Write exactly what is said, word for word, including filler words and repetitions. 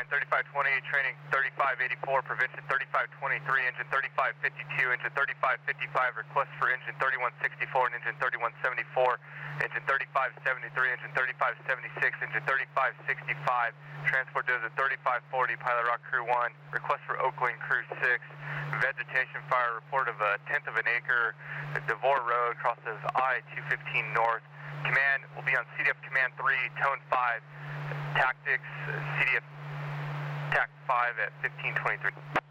thirty-five twenty, training thirty-five eighty-four, prevention thirty-five twenty-three, engine thirty-five fifty-two, engine thirty-five fifty-five, request for engine thirty-one sixty-four and engine thirty-one seventy-four, engine thirty-five seventy-three, engine thirty-five seventy-six, engine thirty-five sixty-five, transport desert thirty-five forty, Pilot Rock Crew one, request for Oakland Crew six, vegetation fire, report of a tenth of an acre, Devore Road, crosses I two fifteen north. Command will be on C D F Command three, Tone five, Tactics, C D F Tac five at fifteen twenty-three.